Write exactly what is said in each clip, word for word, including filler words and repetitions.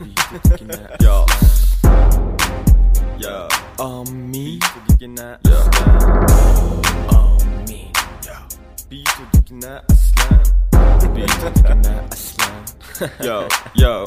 یا یا آمین دیگه نه آمین بی تو دیگه نه اصلا بی تو دیگه نه اصلا یا یا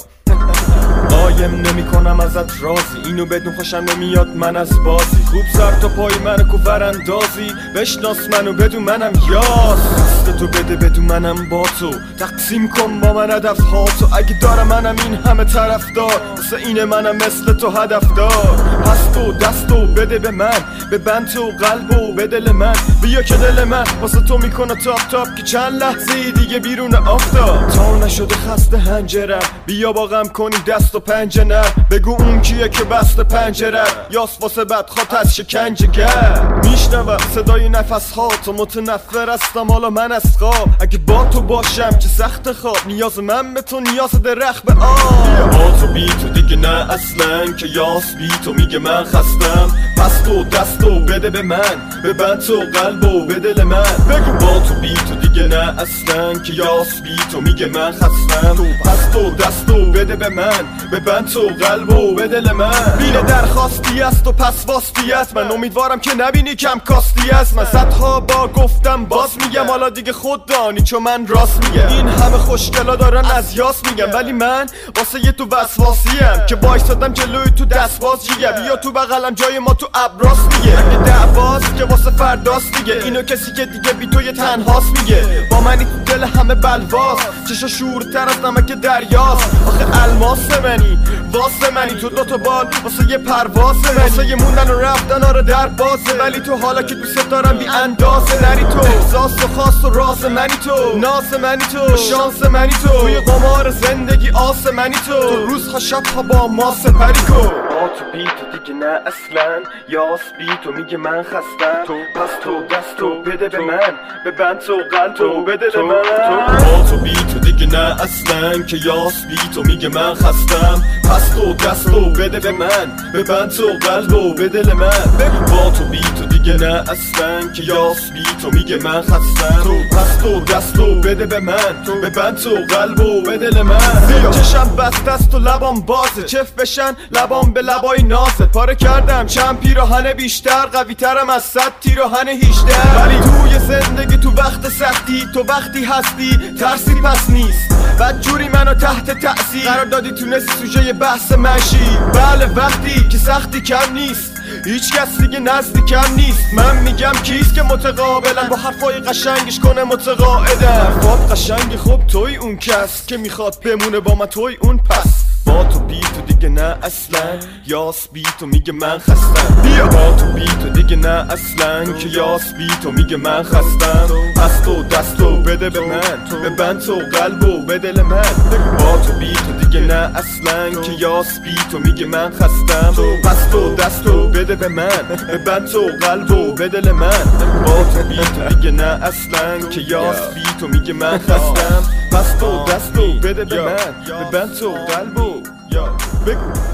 قایم نمی کنم ازت رازی، اینو بدون خوشم نمیاد من از بازی. خوب سر تا پای منو کوفر اندازی، بشناس منو بدون منم یاس. دست تو بده بدون منم با تو، تقسیم کن با من هدف ها تو. اگه دارم منم این همه طرفدار، واسه اینه منم مثل تو هدف دار. پس تو دستو بده به من، به بند تو قلبو به دل من. بیا که دل من واسه تو میکنه تاپ تاپ، که چند لحظه دیگه بیرون آفتاب. تا نشده خسته هنجرم، بیا با غم کنی دست و پنجه نر. بگو اون کیه که بست پنجره، یاس واسه بدخوات از شکنجه گر. میشنوم صدای نفس ها تو، متنفر هستم حالا من از خواب. اگه با تو باشم چه سخت خواب، نیاز من به تو نیاز درخت به آب. بیا با تو بی تو دیگه نه اصلا، که یاس بی تو میگه من خستم. پس تو دستو بده به من، به بند تو قلبو به دل من. بگو با تو بی تو دیگه نه اصلا، که یاس بی تو میگه من خستم. پس تو دستو بده به من، به بند تو قلبو به دل من. بینه درخواستی است و پس واسطی است، من امیدوارم که نبینی کم کاستی است. من صدها با گفتم باز میگم، حالا دیگه خود دانی چون من راست میگم. این همه خوشگلا دارن از یاس میگم، ولی من واسه یه تو وسواسیم که وایسادم جلوی تو دست باز جیگه. بیا تو بغلم جای ما تو ابراس میگه. اگه دعواست که واسه فرداست دیگه، اینو کسی که دیگه بی تو یه تنهاست میگه. با منی تو دل همه بلواس، چشا شورتر از نمک دریاست. آخه الماس منی واسه منی، تو دوتا بال واسه یه پرواز منی. واسه یه موندن و رفتن آره در بازه، ولی تو حالا که دوست دارم بی اندازه. نری تو احساس و خاص و راز منی تو، ناس منی تو، شانس منی تو. توی قمار زندگی آس منی تو، تو روزها شبها با ما سپری کن. با تو بی تو دیگه نه اصلا، یاس بی تو میگه من خستم. تو پس تو دستو بده به من، به بند تو قلبو به دل من. با تو بی تو دیگه نه اصلا، که یاس بی تو میگه من خستم. پس تو دستو بده به من، به بند تو قلبو به دل من. با تو بی تو دیگه نه اصلا، که یاس بی تو میگه من خستم. پس تو دستو بده به من، به بند تو قلبو به دل من. چشم بسته است و لبام بازه، چف بشن لبام به لبای نازت. پاره کردم چند پیراهن بیشتر، قوی ترم از صد تیراهن هیچتر. ولی توی زندگی تو وقت سختی، تو وقتی هستی ترسی پس نیست. بد جوری منو تحت تأثیر قرار دادی، تونستی سوژه بحث منشی. بله وقتی که سختی کم نیست، هیچ کس دیگه نزدیکم نیست. من میگم کیست که متقابلن، با حرفای قشنگش کنه متقاعدن. حرفات قشنگی خوب توی اون کس که میخواد بمونه با من توی اون پس. با تو بی تو دیگه نه اصلا، یاس بی تو میگه من خستم. بیا با تو بی تو دیگه نه اصلا، که یاس بی تو میگه من خستم. پس تو دستو بده به من، به بند تو قلبو به دل من. با تو بی تو دیگه نه اصلا، که یاس بی تو میگه من خستم. پس تو دستو بده به من، به بند تو قلبو به دل من. با تو بی تو دیگه نه اصلا، که یاس بی تو میگه من خستم. پس تو دستو بده به من، به بند تو قلبو. Yo, big